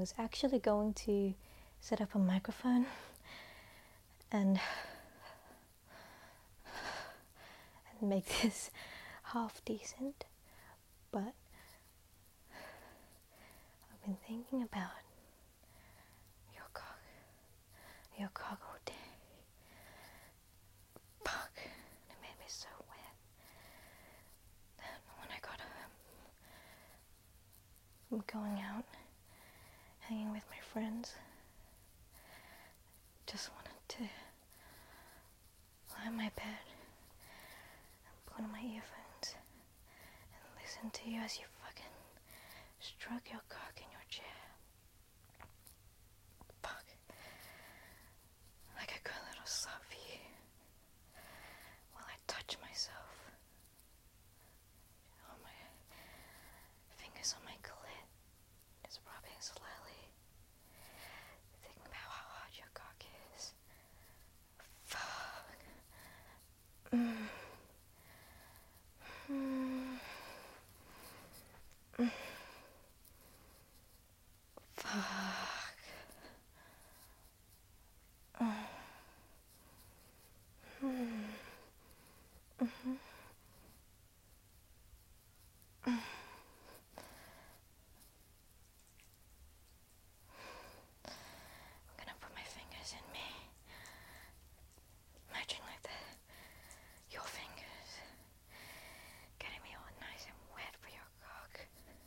was actually going to set up a microphone and make this half decent, but I've been thinking about your cock all day. Fuck, it made me so wet. And when I got home, I'm going out, hanging with my friends. Just wanted to lie in my bed and put on my earphones and listen to you as you fucking stroke your cock in your chair. Fuck. Like a good little soft for you while I touch myself. On my fingers on my clit, just rubbing slowly. Thinking about how hard your cock is. Fuck. Fuck. I'm gonna put my fingers in me. Imagine like your fingers getting me all nice and wet for your cock.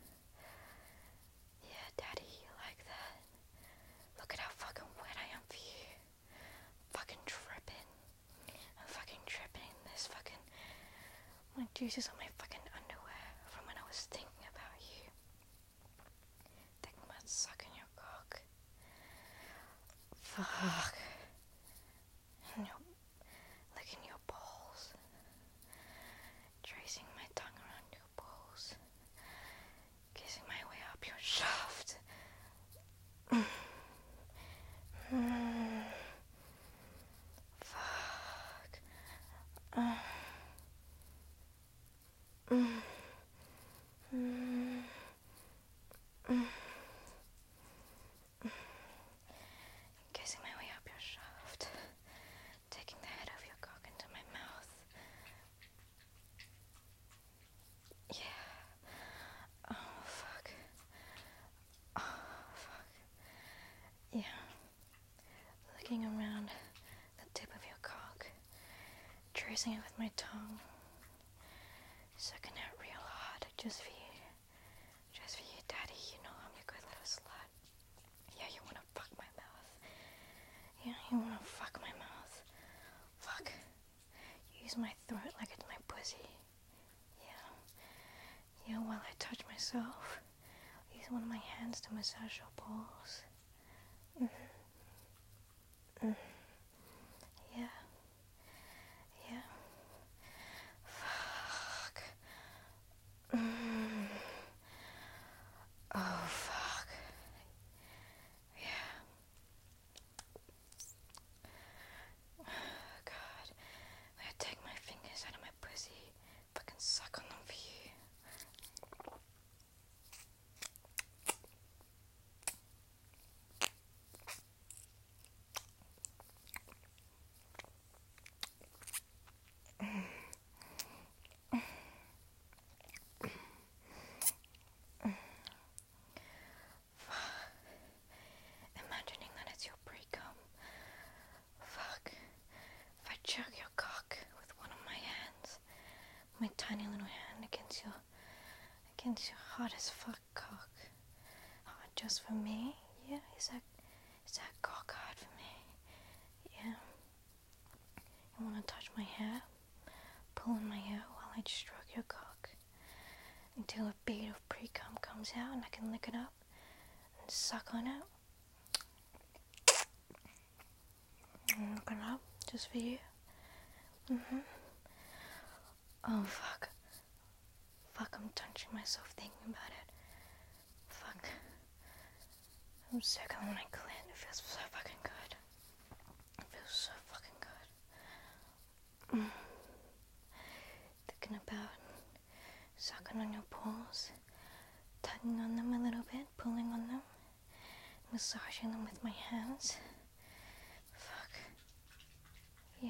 Yeah, Daddy, you like that? Look at how fucking wet I am for you. Fucking dripping. I'm fucking dripping in this fucking... my juices on my fucking underwear from when I was thinking about you. Thinking about sucking your cock. Fuck. And licking your balls. Tracing my tongue around your balls. Kissing my way up your shaft. Fuck. Kissing my way up your shaft. Taking the head of your cock into my mouth. Yeah. Oh, fuck. Oh, fuck. Yeah. Looking around the tip of your cock. Tracing it with my tongue. Sucking it real hard, just for you. Just for you, Daddy. You know I'm your good little slut. Yeah, you wanna fuck my mouth. Yeah, you wanna fuck my mouth. Fuck. Use my throat like it's my pussy. Yeah. Yeah, while I touch myself, use one of my hands to massage your balls. Yeah. Yeah. Fuck. Oh, fuck. Yeah. God. I take my fingers out of my pussy. Fucking suck on them for you. Imagining that it's your pre-cum. Fuck. If I jerk your cock with one of my hands, my tiny little hand against your hot as fuck cock. Hard just for me? Yeah, is that cock hard for me? Yeah. You wanna touch my hair? Pull in my hair while I stroke your cock until a bead of pre-cum comes out and I can lick it up and suck on it. And lick it up just for you. Oh, fuck. Fuck, I'm touching myself thinking about it. Fuck. I'm circling my clit. It feels so fucking good. It feels so fucking good. Thinking about sucking on your balls, tugging on them a little bit, pulling on them, massaging them with my hands. Fuck. Yeah.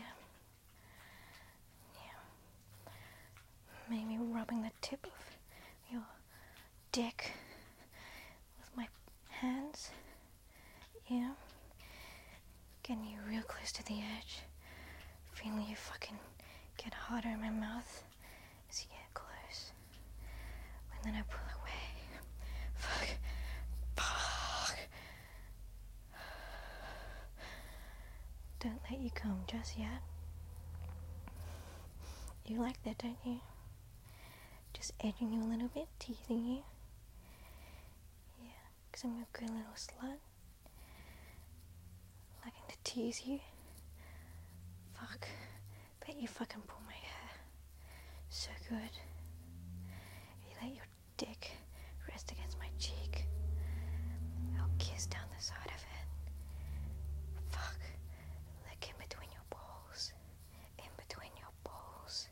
Yeah. Maybe rubbing the tip of your dick with my hands. Yeah. Getting you real close to the edge. Feeling you fucking get harder in my mouth as you get close. And then I pull away. Fuck. Fuck. Don't let you come just yet. You like that, don't you? Just edging you a little bit, teasing you. Yeah, 'cause I'm a good little slut. Liking to tease you. Fuck. Bet you fucking pull my hair. So good. You let your dick rest against my cheek. I'll kiss down the side of it. Fuck. Lick in between your balls. In between your balls.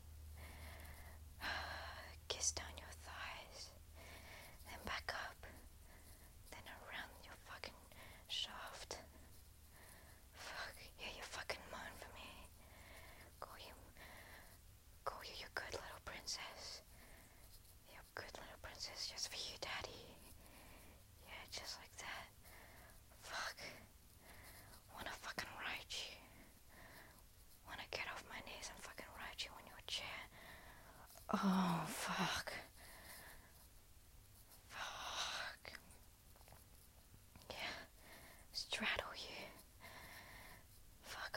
Kiss down your thighs. Then back up. Then around your fucking shaft. Fuck. Yeah, you fucking moan for me. Call you your good little princess. Your good little princess just for you, daddy. Yeah, just like that. Fuck. Wanna fucking ride you. Wanna get off my knees and fucking ride you on your chair. Oh, fuck. Fuck. Yeah. Straddle you. Fuck.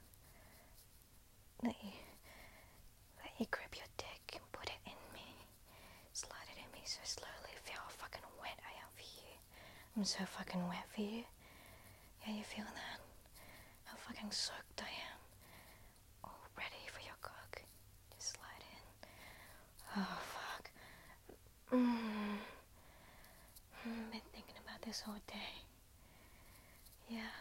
Let you grip your dick and put it in me. Slide it in me so slowly. Feel how fucking wet I am for you. I'm so fucking wet for you. Yeah, you feel that? How fucking soaked I am. All ready for your cock. Just slide in. Oh, fuck. Been thinking about this all day. Yeah.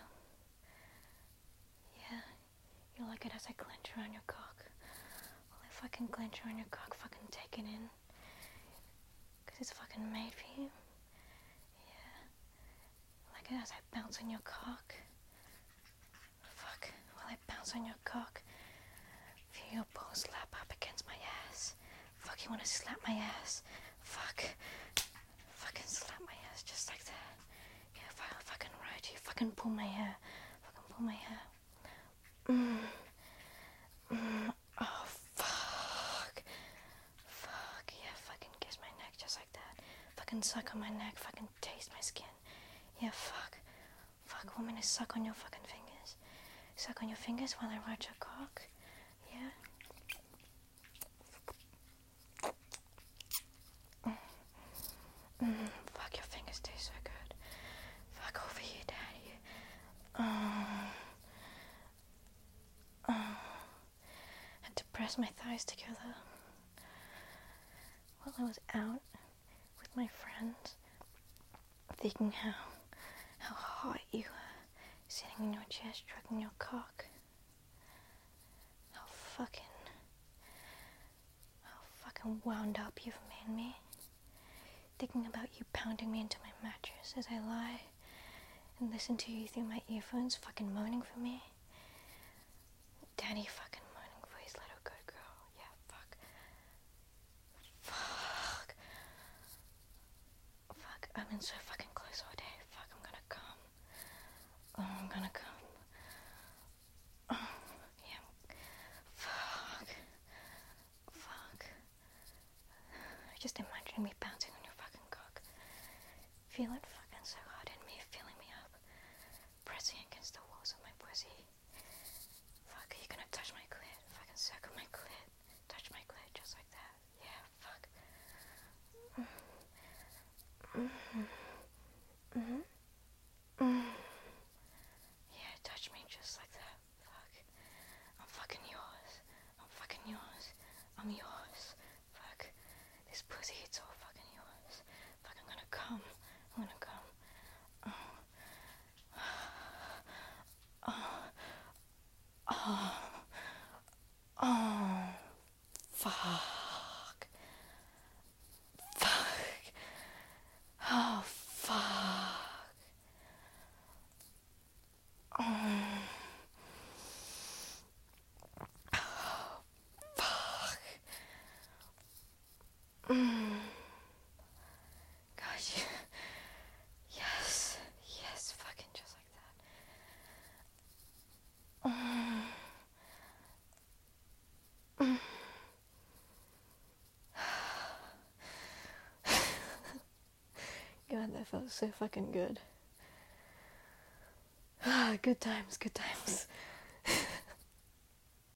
Yeah. You like it as I clench around your cock. Well, I fucking clench around your cock, fucking take it in. 'Cause it's fucking made for you. Yeah. Like it as I bounce on your cock. Fuck. While I bounce on your cock. Feel your balls slap up against my ass. Fuck, you wanna slap my ass? Fuck. Fucking slap my ass just like that. Yeah, fucking ride you. Fucking pull my hair. Fucking pull my hair. Oh, fuck. Fuck, yeah, fucking kiss my neck just like that. Fucking suck on my neck. Fucking taste my skin. Yeah, fuck. Fuck, want me to suck on your fucking fingers? Suck on your fingers while I ride your cock? Yeah? Fuck, your fingers taste so good. Fuck over you, daddy. Had to press my thighs together while I was out with my friends, thinking how hot you were, sitting in your chair, stroking your cock. How fucking wound up you've made me. Thinking about you pounding me into my mattress as I lie and listen to you through my earphones, fucking moaning for me. Daddy fucking moaning for his little good girl. Yeah, fuck. Fuck. Fuck, I've been so fucking close all day. Fuck, I'm gonna come. Oh, I'm gonna come. Oh, yeah. Fuck. Fuck. Just imagine me bouncing on your fucking cock. Feel it fucking so hard in me, filling me up. Pressing against the walls of my pussy. Fuck, are you gonna touch my clit? Fucking suck on my clit. Touch my clit just like that. Yeah, fuck. Yeah, touch me just like that. Fuck. I'm fucking yours. I'm fucking yours. I'm yours. Fuck. This pussy, it's all fucking yours. Fuck, I'm gonna come. I'm gonna come. Oh, fuck. Fuck. Oh, It felt so fucking good. Good times, good times.